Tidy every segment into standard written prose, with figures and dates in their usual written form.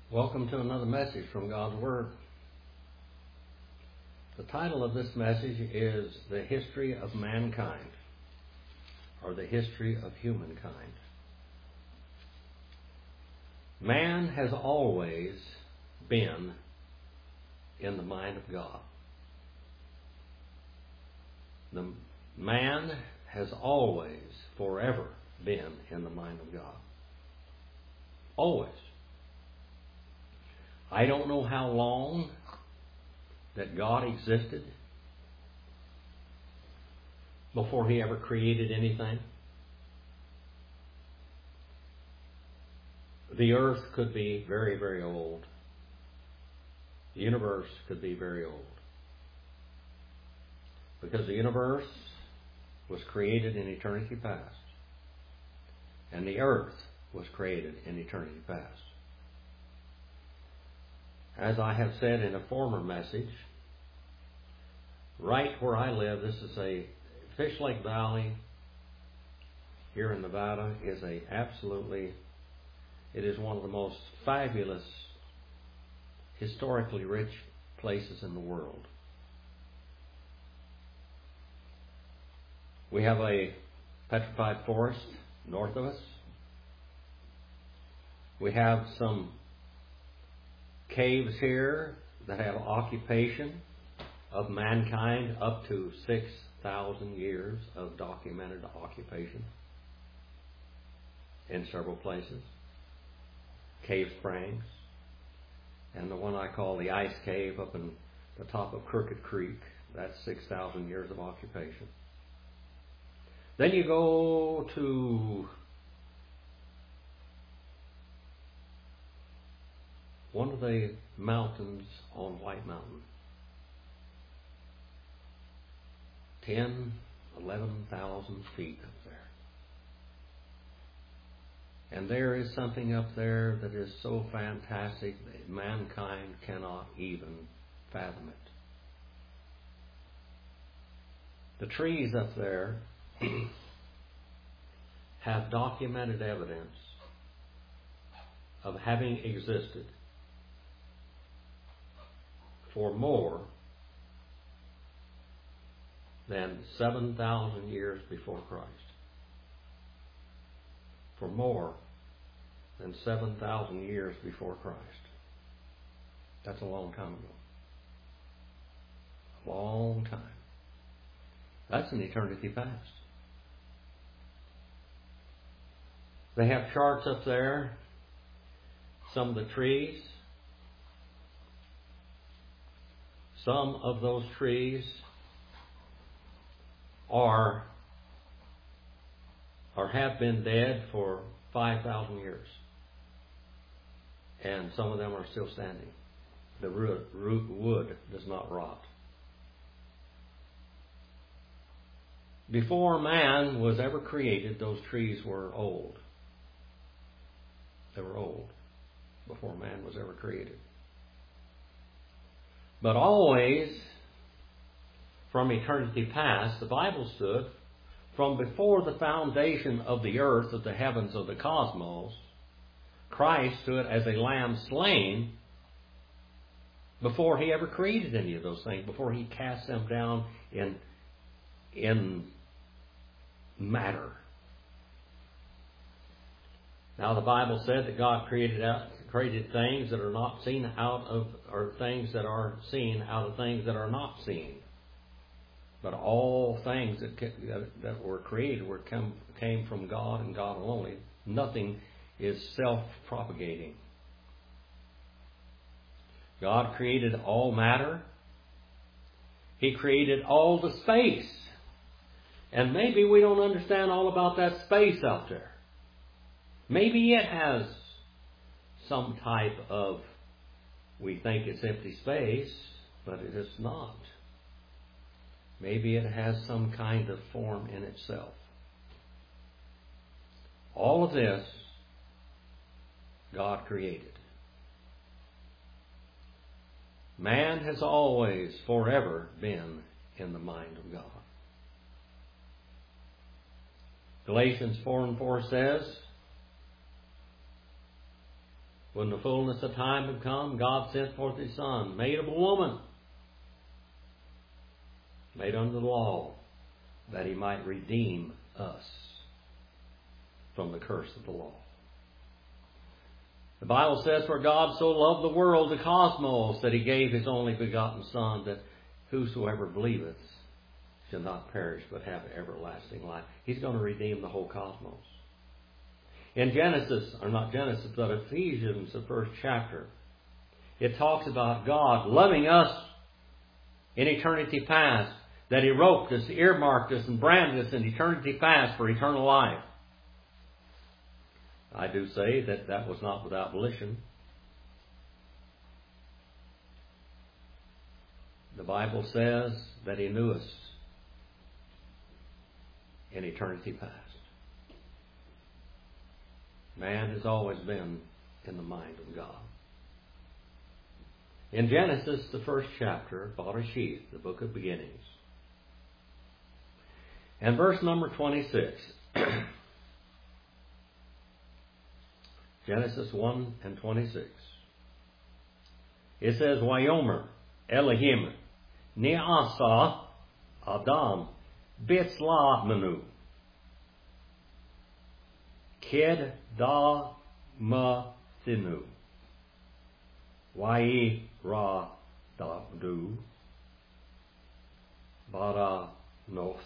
Welcome to another message from God's Word. The title of this message is The History of Mankind, or The History of Humankind. Man has always been in the mind of God. The man has always, forever, been in the mind of God. Always. I don't know how long that God existed before He ever created anything. The earth could be very, very old. The universe could be very old. Because the universe was created in eternity past. And the earth was created in eternity past. As I have said in a former message, right where I live, this is a Fish Lake Valley here in Nevada, it is one of the most fabulous, historically rich places in the world. We have a petrified forest north of us. We have some caves here that have occupation of mankind up to 6,000 years of documented occupation in several places. Cave Springs, and the one I call the Ice Cave up in the top of Crooked Creek, that's 6,000 years of occupation. Then you go to one of the mountains on White Mountain. 11,000 feet up there. And there is something up there that is so fantastic that mankind cannot even fathom it. The trees up there have documented evidence of having existed for more than 7,000 years before Christ. For more than 7,000 years before Christ. That's a long time ago. A long time. That's an eternity past. They have charts up there. Some of the trees. Some of those trees are or have been dead for 5,000 years. And some of them are still standing. The root wood does not rot. Before man was ever created, those trees were old. They were old before man was ever created. But always, from eternity past, the Bible stood, from before the foundation of the earth, of the heavens, of the cosmos, Christ stood as a lamb slain before He ever created any of those things, before He cast them down in matter. Now the Bible said that God created things that are not seen out of, or things that are seen out of things that are not seen. But all things that were created came from God and God alone. Nothing is self-propagating. God created all matter. He created all the space. And maybe we don't understand all about that space out there. Maybe it has some type of, we think it's empty space, but it is not. Maybe it has some kind of form in itself. All of this, God created. Man has always, forever, been in the mind of God. Galatians 4:4 says, When the fullness of time had come, God sent forth His Son, made of a woman, made under the law, that He might redeem us from the curse of the law. The Bible says, for God so loved the world, the cosmos, that He gave His only begotten Son, that whosoever believeth shall not perish but have everlasting life. He's going to redeem the whole cosmos. In Genesis, or not Genesis, but Ephesians, the first chapter, it talks about God loving us in eternity past, that He roped us, earmarked us, and branded us in eternity past for eternal life. I do say that that was not without volition. The Bible says that He knew us in eternity past. Man has always been in the mind of God. In Genesis, the first chapter, Bereshith, the book of beginnings, and verse number 26, Genesis 1 and 26, it says, Vayomer Elohim Ne'asa Adam Betzla Menu Ked Da Ma Thinu Wai Ra Da Du Bara Noth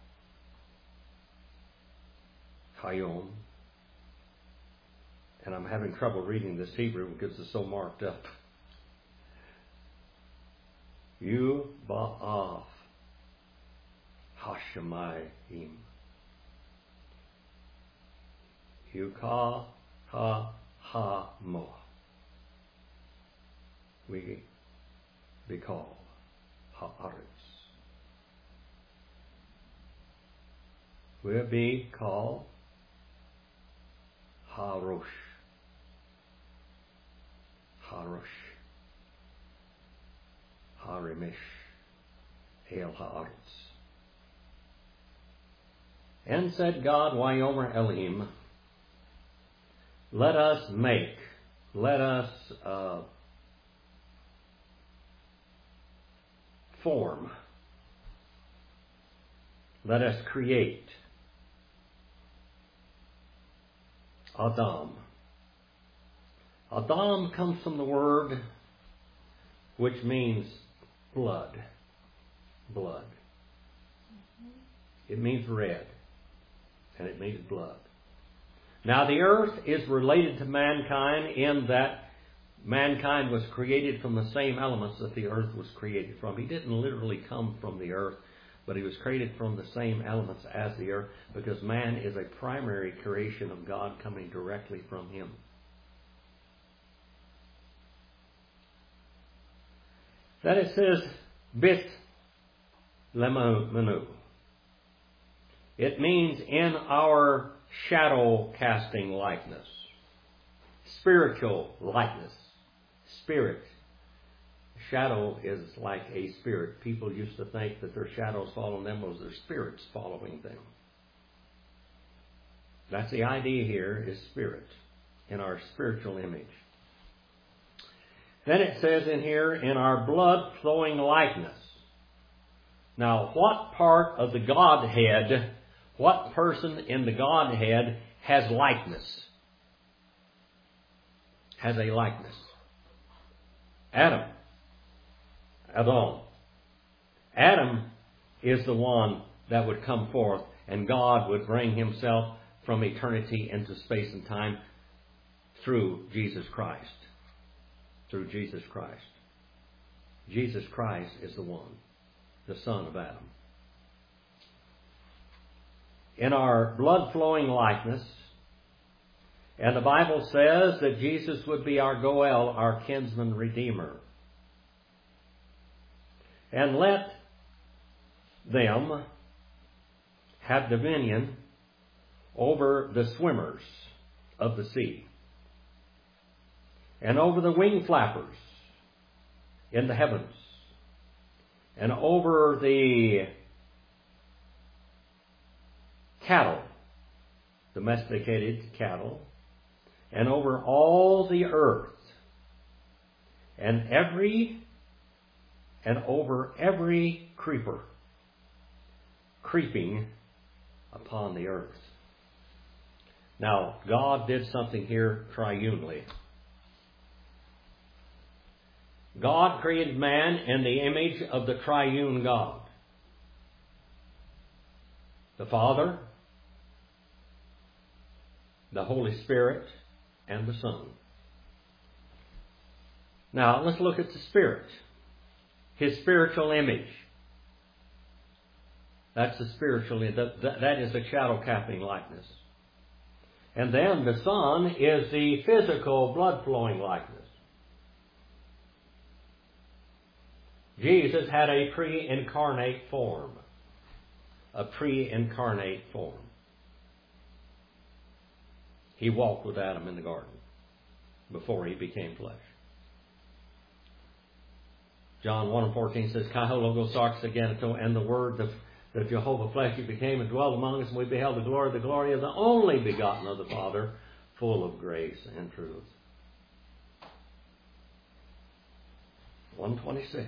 Hayom. And I'm having trouble reading this Hebrew because it's so marked up. You Ba'af Hashemayim Yuka Ha Ha Mo. We be called Haaretz. We'll be called Harosh. Harosh. Harimish. El Haaretz. And said God, Vayomer Elohim, let us make, let us form, let us create Adam. Adam comes from the word which means blood. Blood. It means red. And it means blood. Now the earth is related to mankind in that mankind was created from the same elements that the earth was created from. He didn't literally come from the earth, but he was created from the same elements as the earth, because man is a primary creation of God coming directly from Him. Then it says, Bit Lemanu. It means in our shadow casting likeness. Spiritual likeness. Spirit. Shadow is like a spirit. People used to think that their shadows following them was their spirits following them. That's the idea here, is spirit, in our spiritual image. Then it says in here, in our blood flowing likeness. Now, what part of the Godhead, what person in the Godhead has likeness? Has a likeness? Adam. Adam is the one that would come forth, and God would bring Himself from eternity into space and time through Jesus Christ. Through Jesus Christ. Jesus Christ is the one, the son of Adam. In our blood-flowing likeness, and the Bible says that Jesus would be our Goel, our kinsman redeemer. And let them have dominion over the swimmers of the sea, and over the wing flappers in the heavens, and over the cattle, domesticated cattle, and over all the earth, and over every creeper creeping upon the earth. Now, God did something here triunely. God created man in the image of the triune God. The Father, the Holy Spirit, and the Son. Now, let's look at the Spirit. His spiritual image. That's the spiritual image. That is the shadow casting likeness. And then the Son is the physical blood-flowing likeness. Jesus had a pre-incarnate form. A pre-incarnate form. He walked with Adam in the garden before he became flesh. John 1:14 says, Kai ho logos sarx agenitou, and the Word of the Jehovah fleshy became and dwelt among us, and we beheld the glory of the only begotten of the Father, full of grace and truth. 1:26.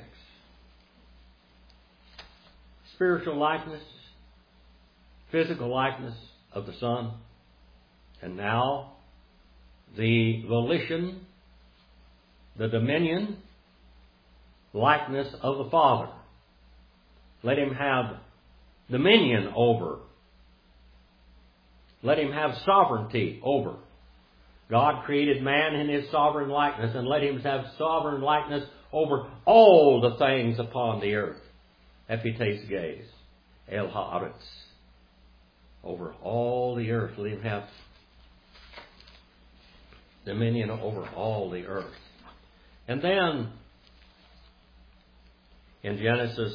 Spiritual likeness, physical likeness of the Son, and now the volition, the dominion, likeness of the Father. Let him have dominion over. Let him have sovereignty over. God created man in his sovereign likeness, and let him have sovereign likeness over all the things upon the earth. Epites gaze, el haaretz. Over all the earth, let him have dominion over all the earth. And then, in Genesis,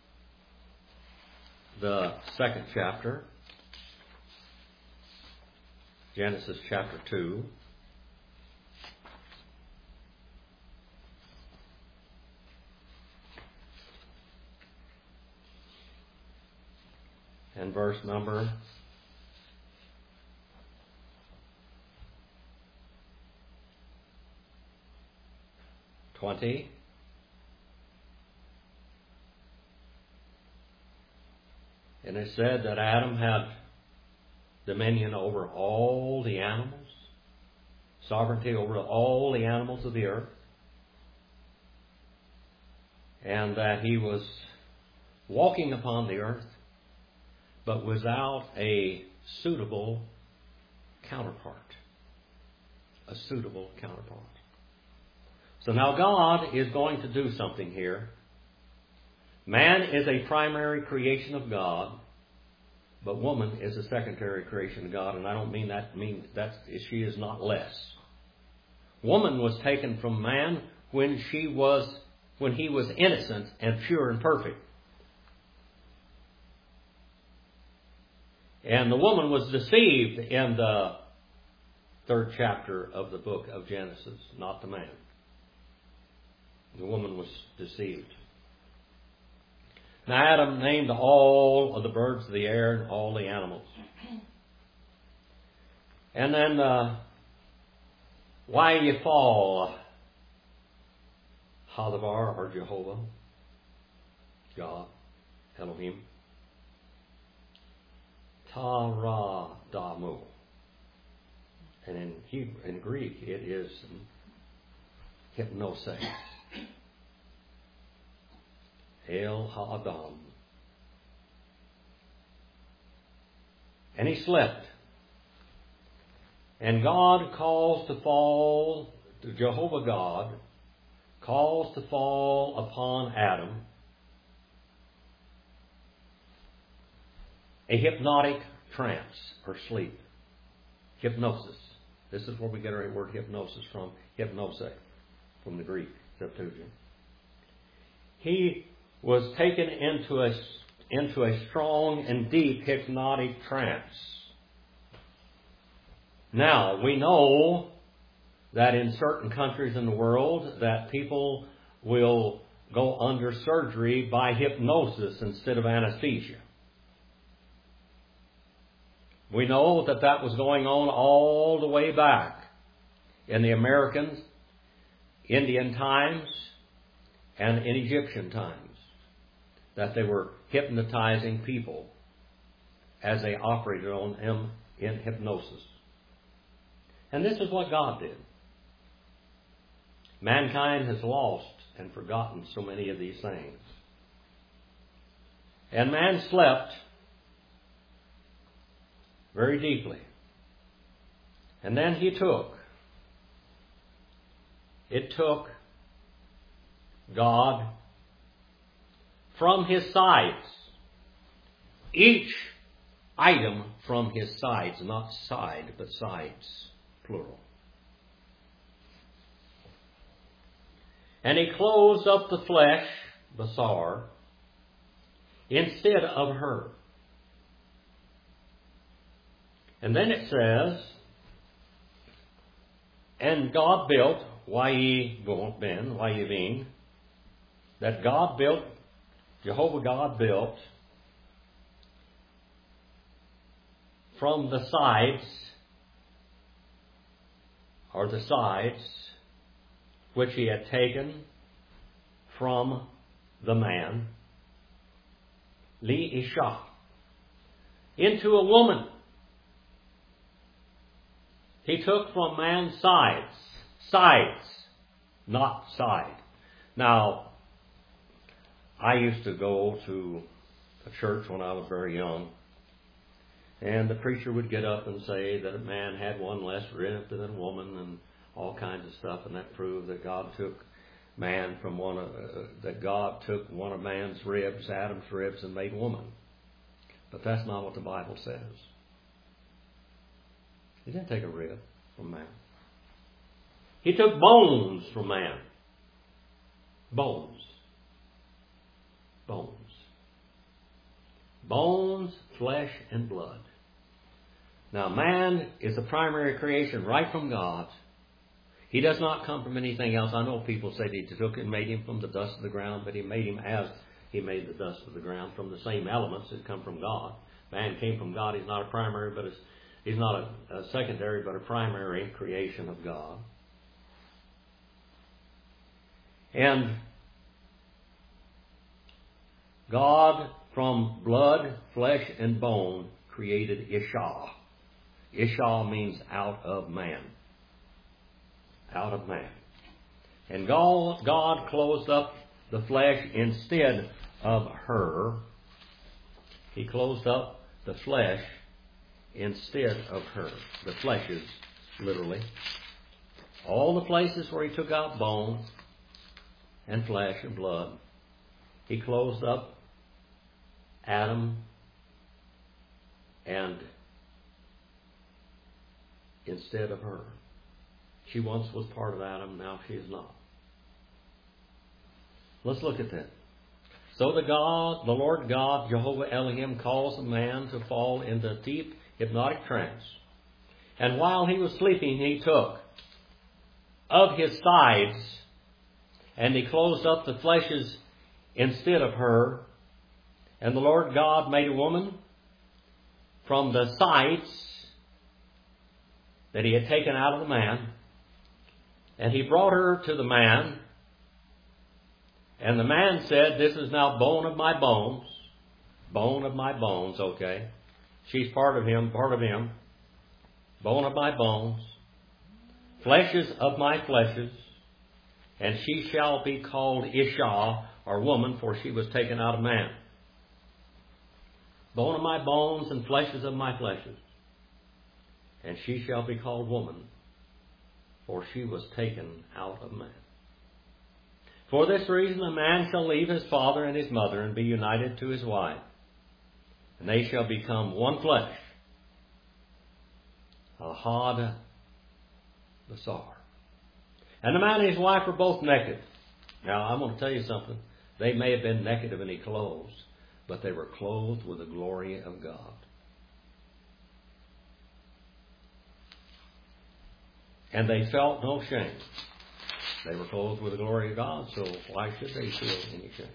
the 2nd chapter, Genesis chapter 2, and verse number 20. And it said that Adam had dominion over all the animals, sovereignty over all the animals of the earth, and that he was walking upon the earth, but without a suitable counterpart. A suitable counterpart. So now God is going to do something here. Man is a primary creation of God, but woman is a secondary creation of God, and I don't mean that she is not less. Woman was taken from man when he was innocent and pure and perfect. And the woman was deceived in the 3rd chapter of the book of Genesis, not the man. The woman was deceived. Now Adam named all of the birds of the air and all the animals. And then, why you fall, Hadavar or Jehovah, God, Elohim, Tara Damu. And in Greek it is hypnosis. El Ha'adam. And he slept. And God calls to fall, Jehovah God calls to fall upon Adam a hypnotic trance or sleep. Hypnosis. This is where we get our word hypnosis from. Hypnose, from the Greek Septuagint. He was taken into a strong and deep hypnotic trance. Now, we know that in certain countries in the world that people will go under surgery by hypnosis instead of anesthesia. We know that was going on all the way back in the American, Indian times, and in Egyptian times, that they were hypnotizing people as they operated on them in hypnosis. And this is what God did. Mankind has lost and forgotten so many of these things. And man slept very deeply. And then it took God from his sides, each item from his sides, not side, but sides, plural. And he closed up the flesh, basar, instead of her. And then it says, and God built, Y-E-Ben, that God built, Jehovah God built from the sides, or the sides, which he had taken from the man, Li Isha, into a woman. He took from man's sides, not side. Now, I used to go to a church when I was very young, and the preacher would get up and say that a man had one less rib than a woman, and all kinds of stuff, and that proved that God took man from that God took one of man's ribs, Adam's ribs, and made woman. But that's not what the Bible says. He didn't take a rib from man. He took bones from man. Bones. Bones. Bones, flesh, and blood. Now, man is the primary creation right from God. He does not come from anything else. I know people say that he took and made him from the dust of the ground, but he made him as he made the dust of the ground, from the same elements that come from God. Man came from God. He's not a primary, but he's not a secondary, but a primary creation of God. And God, from blood, flesh, and bone, created Isha. Isha means out of man. Out of man. And God closed up the flesh instead of her. He closed up the flesh instead of her. The fleshes, literally. All the places where he took out bone and flesh and blood, he closed up Adam and instead of her. She once was part of Adam, now she is not. Let's look at that. So the Lord God, Jehovah Elohim, calls a man to fall into deep hypnotic trance. And while he was sleeping, he took of his sides, and he closed up the fleshes instead of her. And the Lord God made a woman from the sides that he had taken out of the man. And he brought her to the man. And the man said, this is now bone of my bones. Bone of my bones, okay. She's part of him, Bone of my bones. Fleshes of my fleshes. And she shall be called Isha, or woman, for she was taken out of man. Bone of my bones and fleshes of my fleshes. And she shall be called woman, for she was taken out of man. For this reason a man shall leave his father and his mother and be united to his wife, and they shall become one flesh. Ahad Basar. And the man and his wife were both naked. Now I'm going to tell you something. They may have been naked of any clothes, but they were clothed with the glory of God. And they felt no shame. They were clothed with the glory of God, so why should they feel any shame?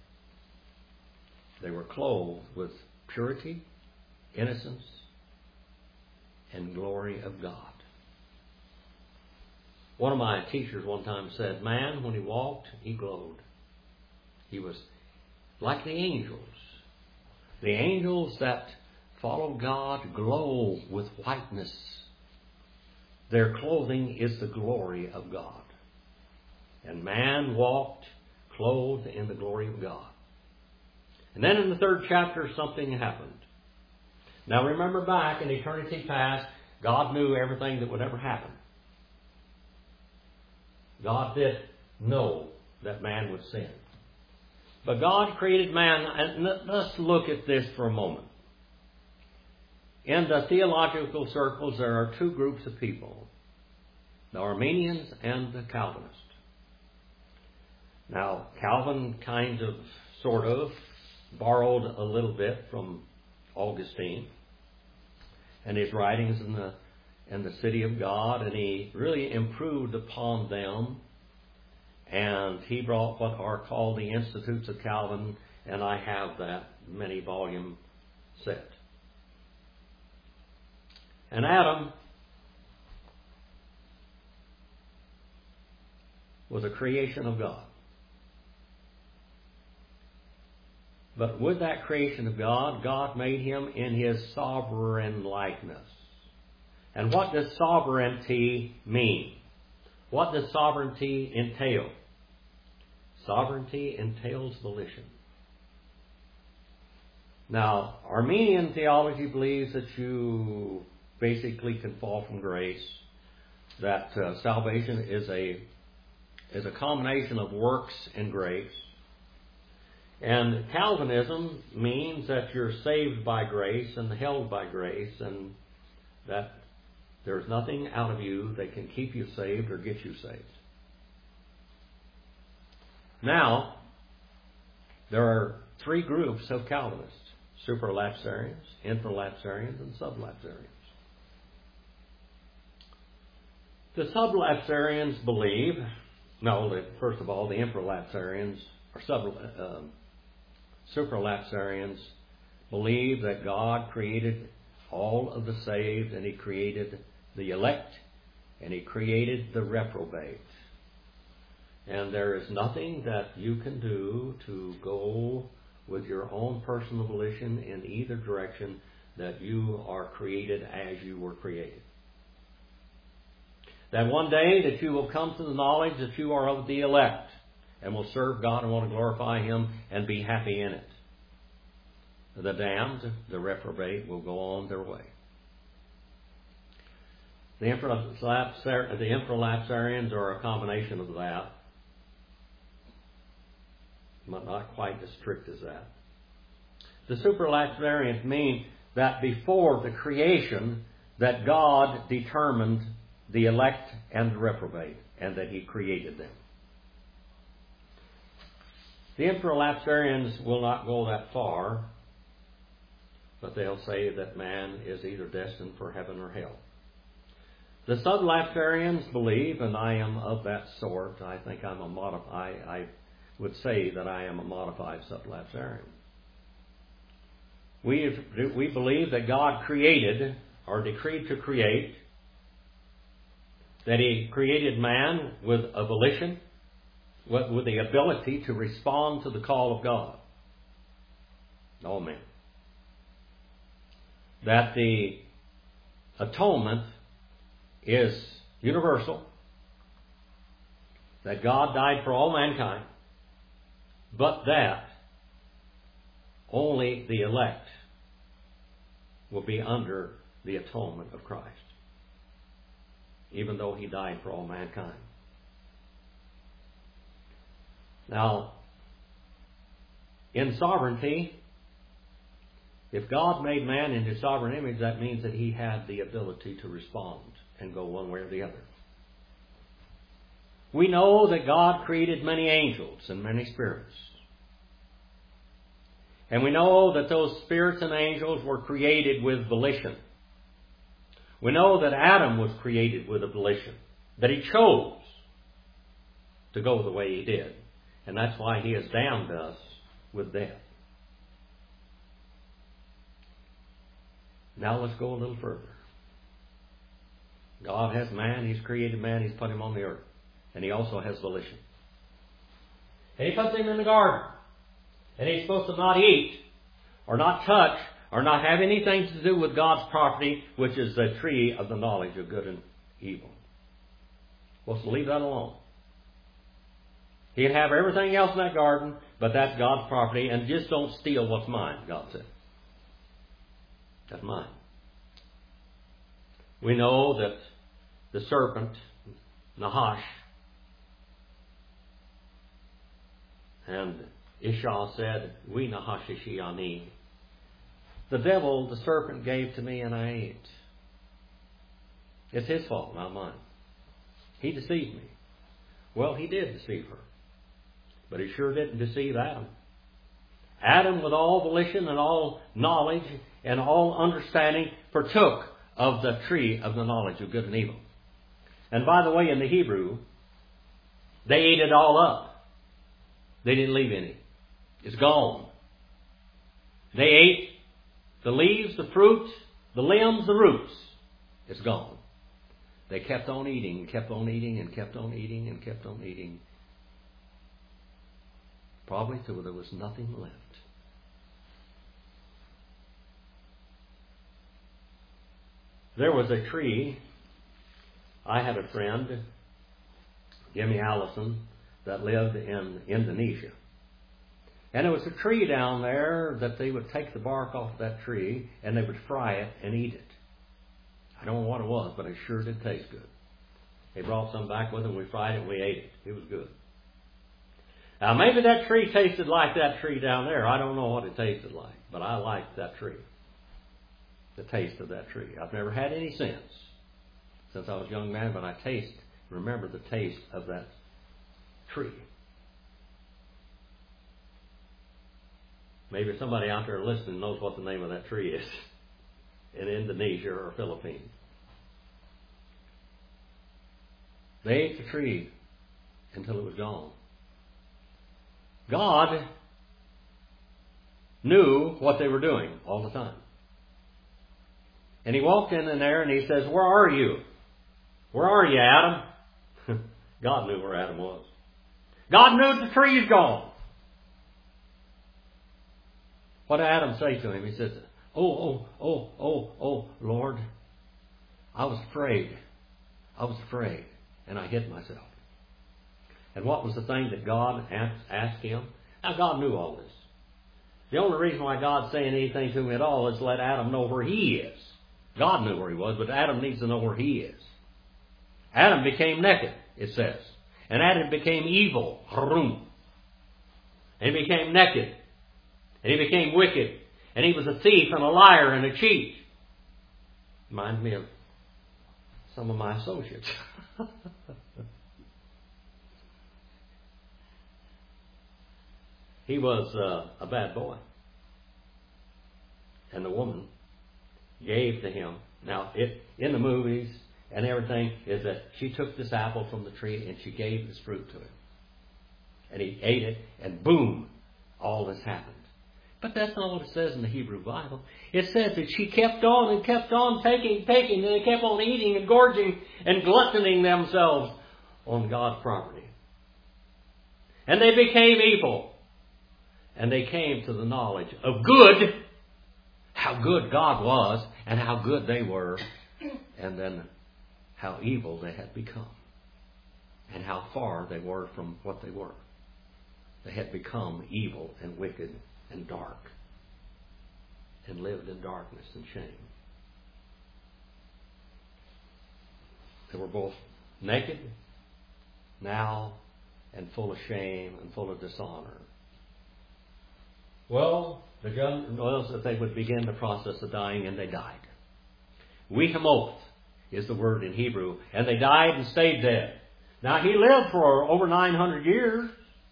They were clothed with purity, innocence, and glory of God. One of my teachers one time said, man, when he walked, he glowed. He was like the angels. The angels that follow God glow with whiteness. Their clothing is the glory of God. And man walked clothed in the glory of God. And then in the 3rd chapter, something happened. Now remember, back in eternity past, God knew everything that would ever happen. God did know that man would sin. But God created man, and let's look at this for a moment. In the theological circles, there are 2 groups of people, the Arminians and the Calvinists. Now, Calvin kind of, sort of, borrowed a little bit from Augustine and his writings in the City of God, and he really improved upon them. And he brought what are called the Institutes of Calvin, and I have that many-volume set. And Adam was a creation of God. But with that creation of God, God made him in His sovereign likeness. And what does sovereignty mean? What does sovereignty entail? Sovereignty entails volition. Now, Arminian theology believes that you basically can fall from grace, that salvation is a combination of works and grace. And Calvinism means that you're saved by grace and held by grace, and that there's nothing out of you that can keep you saved or get you saved. Now, there are 3 groups of Calvinists: supralapsarians, infralapsarians, and sublapsarians. The sublapsarians believe, first of all, the infralapsarians or supralapsarians believe that God created all of the saved, and He created the elect, and He created the reprobate. And there is nothing that you can do to go with your own personal volition in either direction, that you are created as you were created. That one day that you will come to the knowledge that you are of the elect and will serve God and want to glorify Him and be happy in it. The damned, the reprobate, will go on their way. The infralapsarians are a combination of that, but not quite as strict as that. The supralapsarians mean that before the creation, that God determined the elect and the reprobate, and that He created them. The infralapsarians will not go that far, but they'll say that man is either destined for heaven or hell. The sublapsarians believe, and I am of that sort, I think I would say that I am a modified sublapsarian. We believe that God created, or decreed to create, that He created man with a volition, with the ability to respond to the call of God. All men. That the atonement is universal, that God died for all mankind, but that only the elect will be under the atonement of Christ, even though He died for all mankind. Now, in sovereignty, if God made man in His sovereign image, that means that He had the ability to respond and go one way or the other. We know that God created many angels and many spirits. And we know that those spirits and angels were created with volition. We know that Adam was created with a volition, that he chose to go the way he did. And that's why He has damned us with death. Now let's go a little further. God has man. He's created man. He's put him on the earth. And he also has volition. And he puts him in the garden. And he's supposed to not eat or not touch or not have anything to do with God's property, which is the tree of the knowledge of good and evil. Supposed to leave that alone. He can have everything else in that garden, but that's God's property, and just don't steal what's mine, God said. That's mine. We know that the serpent, Nahash, and Ishah said, "We Nahashishi ani." The devil, the serpent, gave to me and I ate. It's his fault, not mine. He deceived me. Well, he did deceive her. But he sure didn't deceive Adam. Adam, with all volition and all knowledge and all understanding, partook of the tree of the knowledge of good and evil. And by the way, in the Hebrew, they ate it all up. They didn't leave any. It's gone. They ate the leaves, the fruit, the limbs, the roots. It's gone. They kept on eating, and kept on eating, and kept on eating, and kept on eating. Probably till there was nothing left. There was a tree. I had a friend, Jimmy Allison, that lived in Indonesia. And there was a tree down there that they would take the bark off that tree and they would fry it and eat it. I don't know what it was, but it sure did taste good. They brought some back with them. We fried it and we ate it. It was good. Now maybe that tree tasted like that tree down there. I don't know what it tasted like, but I liked that tree. The taste of that tree. I've never had any since I was a young man, but I remember the taste of that tree. Maybe somebody out there listening knows what the name of that tree is in Indonesia or Philippines. They ate the tree until it was gone. God knew what they were doing all the time. And he walked in there and he says, "Where are you? Where are you, Adam?" God knew where Adam was. God knew the tree's gone. What did Adam say to him? He says, Oh, Lord, I was afraid. And I hid myself. And what was the thing that God asked him? Now, God knew all this. The only reason why God's saying anything to him at all is to let Adam know where he is. God knew where he was, but Adam needs to know where he is. Adam became naked, it says. And Adam became evil. Harum. And he became naked. And he became wicked. And he was a thief and a liar and a cheat. Reminds me of some of my associates. He was a bad boy. And the woman gave to him. Now, in the movies and everything, is that she took this apple from the tree and she gave this fruit to him. And he ate it, and boom, all this happened. But that's not what it says in the Hebrew Bible. It says that she kept on and kept on taking, and they kept on eating and gorging and gluttoning themselves on God's property. And they became evil. And they came to the knowledge of good, how good God was, and how good they were, and then how evil they had become, and how far they were from what they were. They had become evil and wicked and dark, and lived in darkness and shame. They were both naked now and full of shame and full of dishonor. Well, the gun was that they would begin the process of dying, and they died. Wehemoth is the word in Hebrew, and they died and stayed dead. Now, he lived for over 900 years.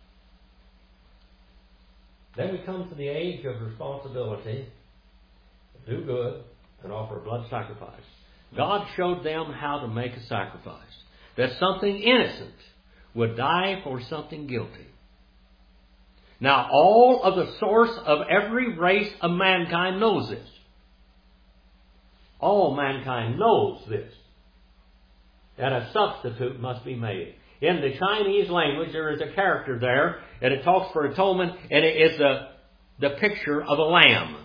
Then we come to the age of responsibility, do good, and offer a blood sacrifice. God showed them how to make a sacrifice. That something innocent would die for something guilty. Now, all of the source of every race of mankind knows this. All mankind knows this. and a substitute must be made. In the Chinese language, there is a character there, and it talks for atonement, and it is the picture of a lamb.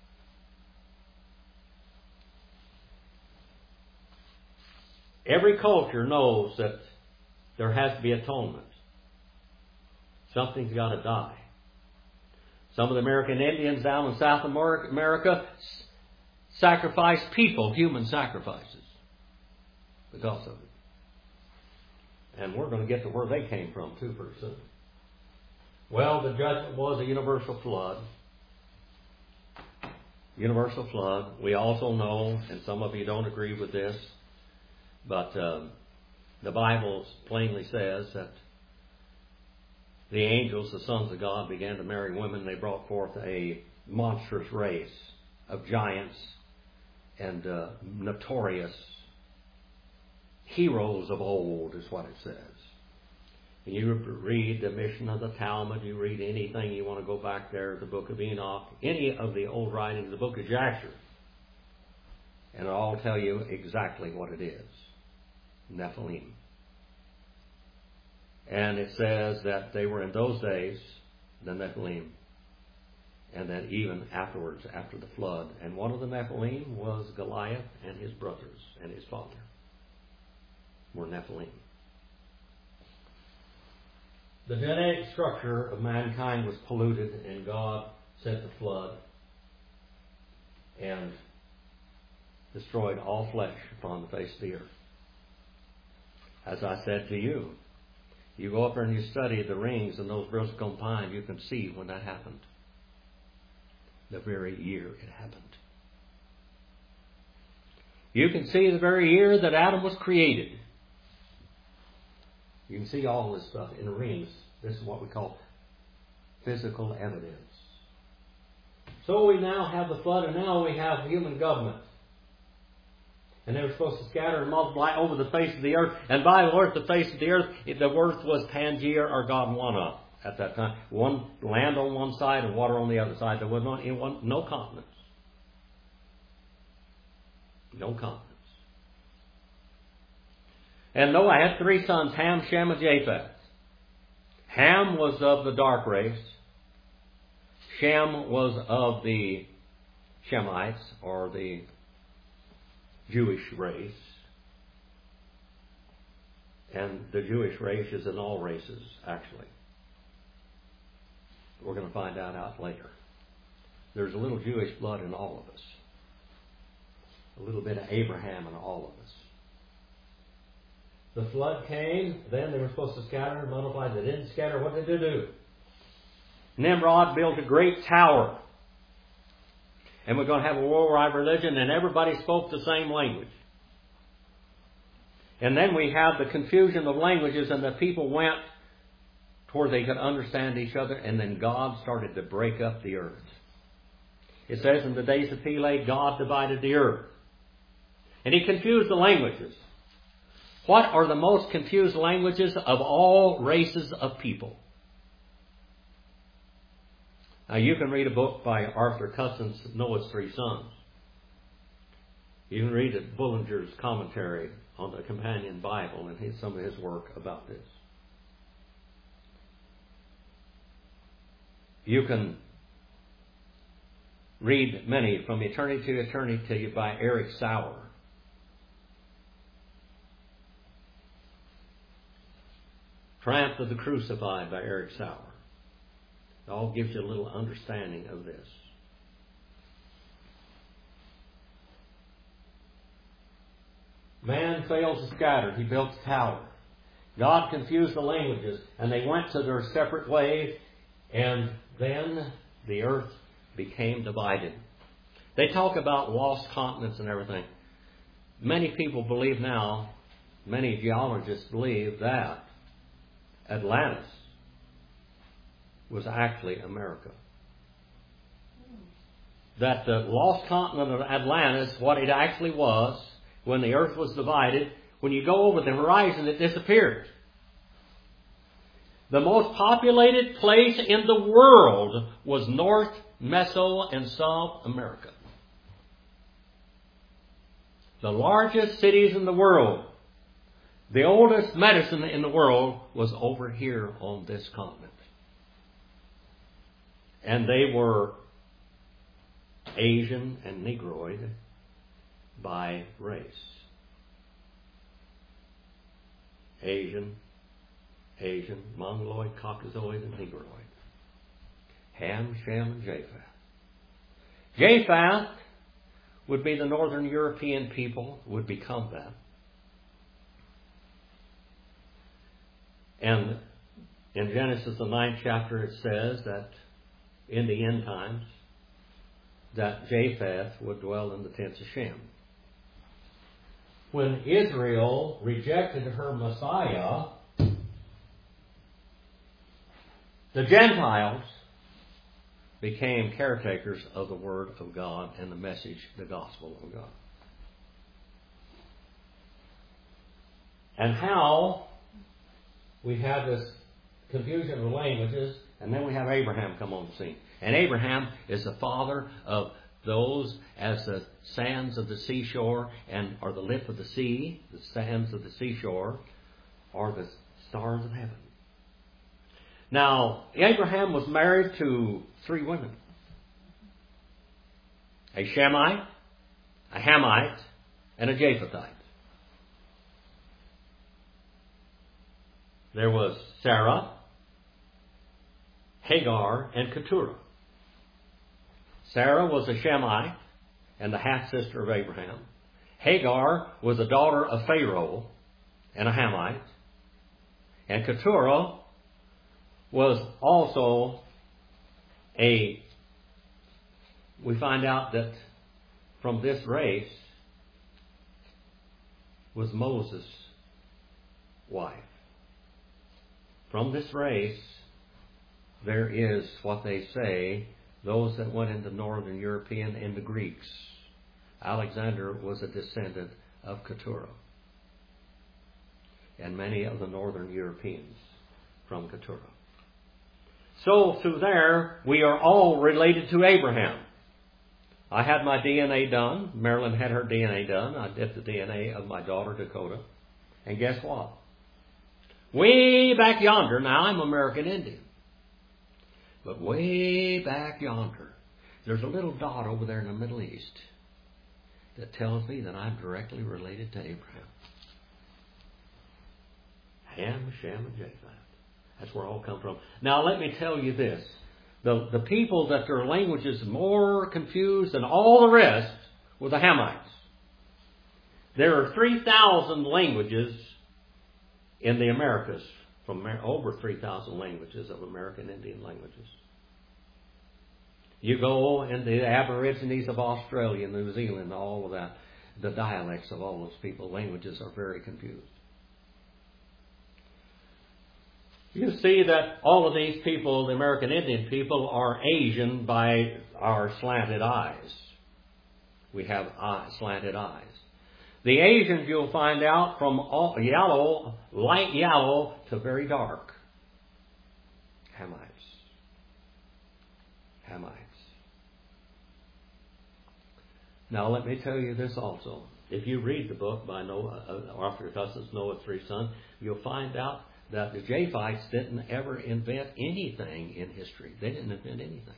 Every culture knows that there has to be atonement. Something's got to die. Some of the American Indians down in South America sacrifice people, human sacrifices, because of it. And we're going to get to where they came from, too, pretty soon. Well, the judgment was a universal flood. Universal flood. We also know, and some of you don't agree with this, but the Bible plainly says that the angels, the sons of God, began to marry women. They brought forth a monstrous race of giants and notorious heroes of old, is what it says. And you read the mission of the Talmud, you read anything you want to go back there, the book of Enoch, any of the old writings, the book of Jasher, and it'll all tell you exactly what it is. Nephilim. And it says that they were in those days, the Nephilim, and then even afterwards, after the flood. And one of the Nephilim was Goliath, and his brothers and his father were Nephilim. The genetic structure of mankind was polluted, and God sent the flood and destroyed all flesh upon the face of the earth. As I said to you, you go up there and you study the rings and those Bristlecone pines, you can see when that happened. The very year it happened. You can see the very year that Adam was created. You can see all this stuff in rings. This is what we call physical evidence. So we now have the flood, and now we have human government. And they were supposed to scatter and multiply over the face of the earth. And by the earth, the face of the earth was Pangaea or Gondwana at that time. One land on one side and water on the other side. There was no continents. No continents. And Noah had 3 sons, Ham, Shem, and Japheth. Ham was of the dark race. Shem was of the Shemites, or the Jewish race. And the Jewish race is in all races, actually. We're going to find that out later. There's a little Jewish blood in all of us. A little bit of Abraham in all of us. The flood came, then they were supposed to scatter and multiply. They didn't scatter. What did they do? Nimrod built a great tower. And we're going to have a worldwide religion, and everybody spoke the same language. And then we have the confusion of languages, and the people went to where they could understand each other, and then God started to break up the earth. It says in the days of Peleg, God divided the earth. And He confused the languages. What are the most confused languages of all races of people? Now, you can read a book by Arthur Cousins, Noah's 3 Sons. You can read Bullinger's commentary on the Companion Bible and some of his work about this. You can read many, From Eternity to Eternity by Eric Sauer. Triumph of the Crucified by Eric Sauer. It all gives you a little understanding of this. Man failed to scatter. He built a tower. God confused the languages, and they went to their separate ways, and then the earth became divided. They talk about lost continents and everything. Many people believe now, many geologists believe that Atlantis was actually America. That the lost continent of Atlantis, what it actually was, when the earth was divided, when you go over the horizon, it disappears. The most populated place in the world was North, Meso, and South America. The largest cities in the world The oldest medicine in the world was over here on this continent. And they were Asian and Negroid by race. Asian, Mongoloid, Caucasoid, and Negroid. Ham, Shem, and Japheth. Japheth would be the northern European people, would become that. And in Genesis, the 9th chapter, it says that in the end times, that Japheth would dwell in the tents of Shem. When Israel rejected her Messiah, the Gentiles became caretakers of the Word of God and the message, the gospel of God. And how we have this confusion of languages, and then we have Abraham come on the scene. And Abraham is the father of those as the sands of the seashore and are the lip of the sea. The sands of the seashore are the stars of heaven. Now, Abraham was married to 3 women. A Shemite, a Hamite, and a Japhethite. There was Sarah, Hagar, and Keturah. Sarah was a Shemite and the half-sister of Abraham. Hagar was a daughter of Pharaoh and a Hamite. And Keturah was also we find out that from this race was Moses' wife. From this race, there is what they say, those that went into Northern European and the Greeks. Alexander was a descendant of Keturah. And many of the Northern Europeans from Keturah. So through there, we are all related to Abraham. I had my DNA done. Marilyn had her DNA done. I did the DNA of my daughter, Dakota. And guess what? Way back yonder, now I'm American Indian. But way back yonder, there's a little dot over there in the Middle East that tells me that I'm directly related to Abraham. Ham, Shem, and Japheth. That's where it all come from. Now let me tell you this. The people that their language is more confused than all the rest were the Hamites. There are 3,000 languages in the Americas, from over 3,000 languages of American Indian languages. You go in the Aborigines of Australia, New Zealand, all of that, the dialects of all those people, languages are very confused. You see that all of these people, the American Indian people, are Asian by our slanted eyes. We have slanted eyes. The Asians, you'll find out, from yellow, light yellow, to very dark. Hamites. Now let me tell you this also. If you read the book by Arthur Augustus, Noah's 3 sons, you'll find out that the Japhites didn't ever invent anything in history. They didn't invent anything.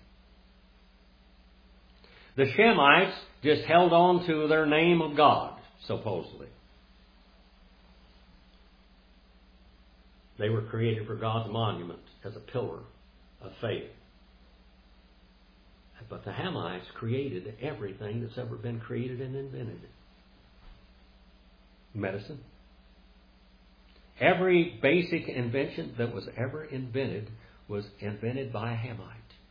The Shemites just held on to their name of God, supposedly. They were created for God's monument as a pillar of faith. But the Hamites created everything that's ever been created and invented. Medicine. Every basic invention that was ever invented was invented by a Hamite.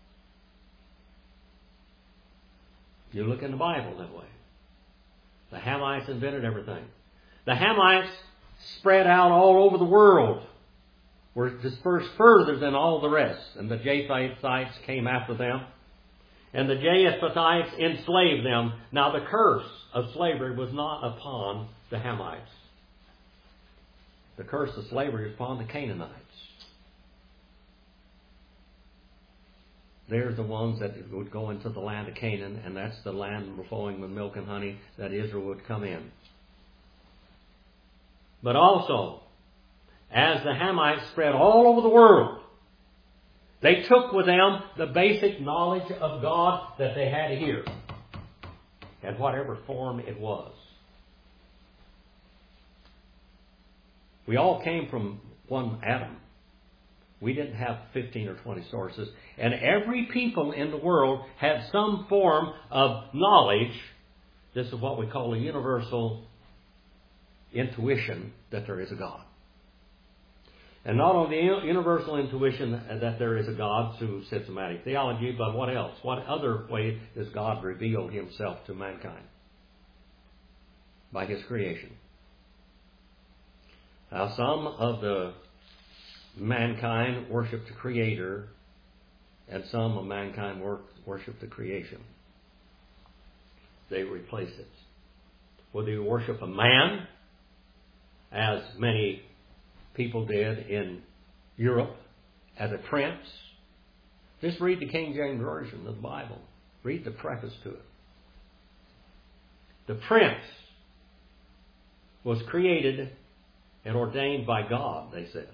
You look in the Bible that way. The Hamites invented everything. The Hamites spread out all over the world, were dispersed further than all the rest. And the Japhethites came after them. And the Japhethites enslaved them. Now the curse of slavery was not upon the Hamites. The curse of slavery was upon the Canaanites. They're the ones that would go into the land of Canaan, and that's the land flowing with milk and honey that Israel would come in. But also, as the Hamites spread all over the world, they took with them the basic knowledge of God that they had here, in whatever form it was. We all came from one Adam. We didn't have 15 or 20 sources. And every people in the world had some form of knowledge. This is what we call a universal intuition that there is a God. And not only the universal intuition that there is a God through systematic theology, but what else? What other way does God reveal Himself to mankind? By His creation. Now, some of the mankind worship the Creator, and some of mankind worship the creation. They replace it. Whether you worship a man, as many people did in Europe, as a prince. Just read the King James Version of the Bible. Read the preface to it. The prince was created and ordained by God, they said.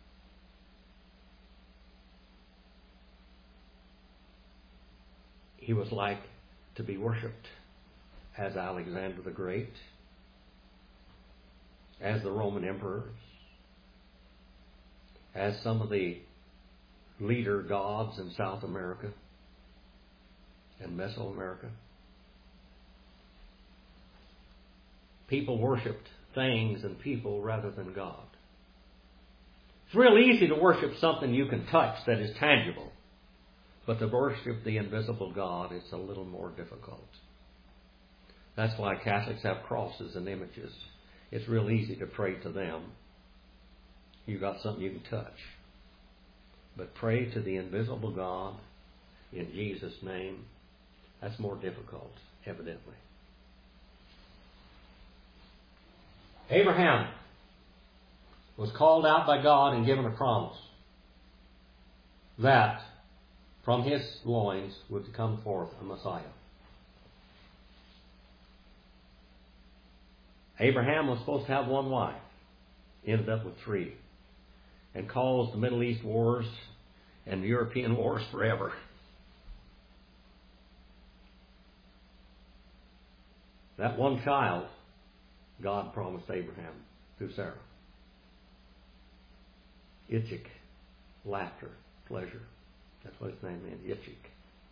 He was like to be worshipped as Alexander the Great, as the Roman emperors, as some of the leader gods in South America and Mesoamerica. People worshipped things and people rather than God. It's real easy to worship something you can touch that is tangible. But to worship the invisible God is a little more difficult. That's why Catholics have crosses and images. It's real easy to pray to them. You've got something you can touch. But pray to the invisible God in Jesus' name, that's more difficult, evidently. Abraham was called out by God and given a promise that from his loins would come forth a Messiah. Abraham was supposed to have one wife, ended up with 3, and caused the Middle East wars and the European wars forever. That one child, God promised Abraham through Sarah. Yitzchak, laughter, pleasure. That's what his name meant, Yitzchak.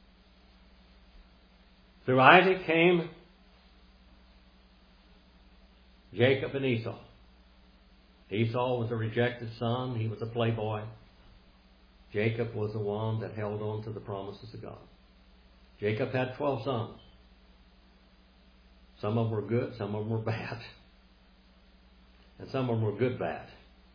Through Isaac came Jacob and Esau. Esau was a rejected son. He was a playboy. Jacob was the one that held on to the promises of God. Jacob had 12 sons. Some of them were good, some of them were bad. And some of them were good bad.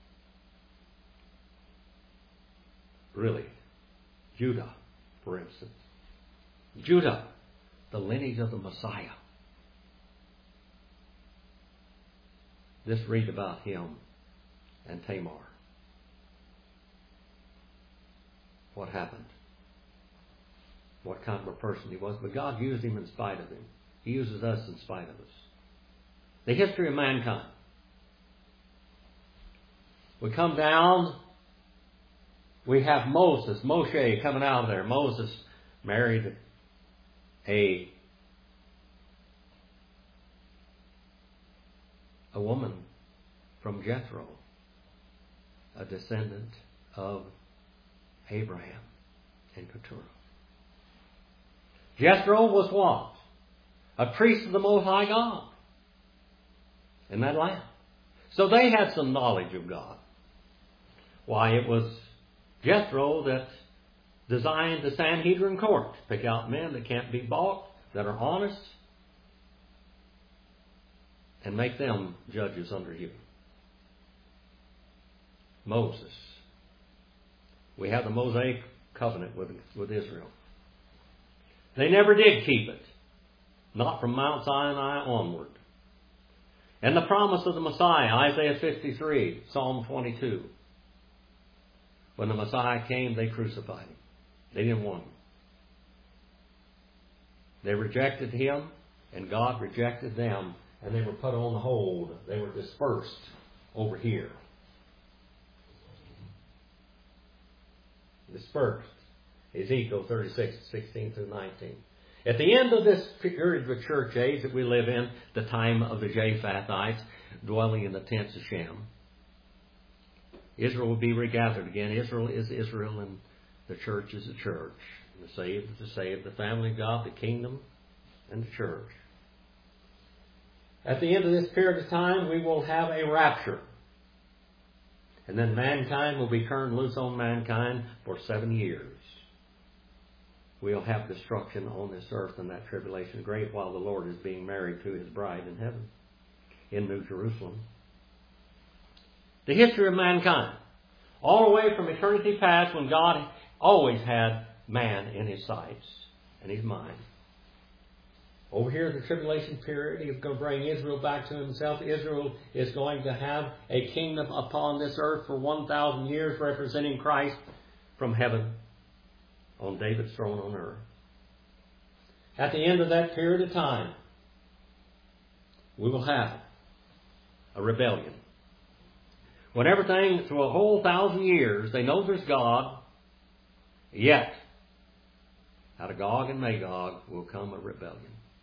Really. Judah, for instance. Judah, the lineage of the Messiah. Just read about him and Tamar. What happened? What kind of a person he was. But God used him in spite of him. He uses us in spite of us. The history of mankind. We come down. We have Moshe coming out of there. Moses married a woman from Jethro, a descendant of Abraham and Keturah. Jethro was what? A priest of the Most High God in that land. So they had some knowledge of God. Why, it was Jethro that designed the Sanhedrin court. Pick out men that can't be bought, that are honest, and make them judges under you. Moses. We have the Mosaic covenant with Israel. They never did keep it. Not from Mount Sinai onward. And the promise of the Messiah, Isaiah 53, Psalm 22. When the Messiah came, they crucified him. They didn't want him. They rejected him, and God rejected them, and they were put on hold. They were dispersed over here. Dispersed. Ezekiel 36, 16 through 19. At the end of this period of the church age that we live in, the time of the Japhethites dwelling in the tents of Shem, Israel will be regathered again. Israel is Israel, and the church is the church. The saved is the saved, the family of God, the kingdom, and the church. At the end of this period of time, we will have a rapture. And then mankind will be turned loose on mankind for 7 years. We'll have destruction on this earth in that tribulation great while the Lord is being married to His bride in heaven, in New Jerusalem. The history of mankind, all the way from eternity past, when God always had man in His sights and His mind. Over here in the tribulation period, He's going to bring Israel back to Himself. Israel is going to have a kingdom upon this earth for 1,000 years, representing Christ from heaven on David's throne on earth. At the end of that period of time, we will have a rebellion. When everything, through a whole 1,000 years, they know there's God, yet out of Gog and Magog will come a rebellion.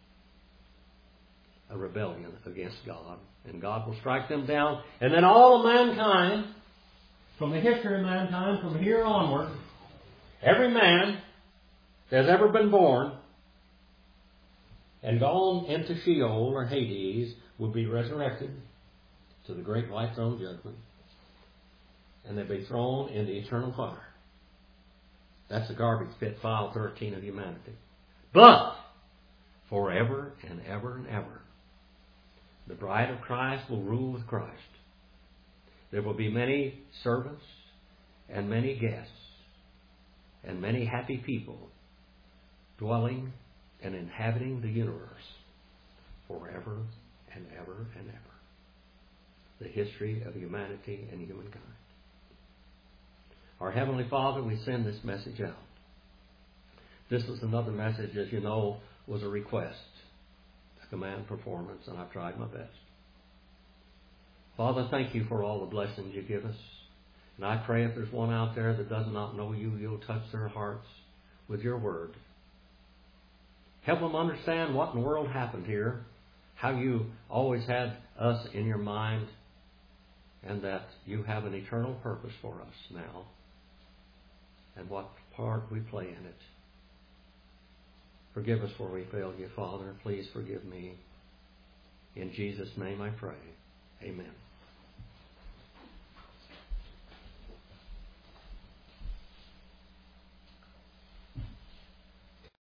A rebellion against God. And God will strike them down. And then all of mankind, from the history of mankind, from here onward, every man that has ever been born and gone into Sheol or Hades will be resurrected to the great white throne judgment. And they'll be thrown into eternal fire. That's the garbage pit, file 13 of humanity. But forever and ever and ever, the bride of Christ will rule with Christ. There will be many servants and many guests and many happy people dwelling and inhabiting the universe forever and ever and ever. The history of humanity and humankind. Our Heavenly Father, we send this message out. This is another message, as you know, was a request, a command performance, and I've tried my best. Father, thank you for all the blessings you give us. And I pray if there's one out there that does not know you, you'll touch their hearts with your word. Help them understand what in the world happened here, how you always had us in your mind, and that you have an eternal purpose for us now, and what part we play in it. Forgive us where we failed you, Father. Please forgive me. In Jesus' name I pray. Amen.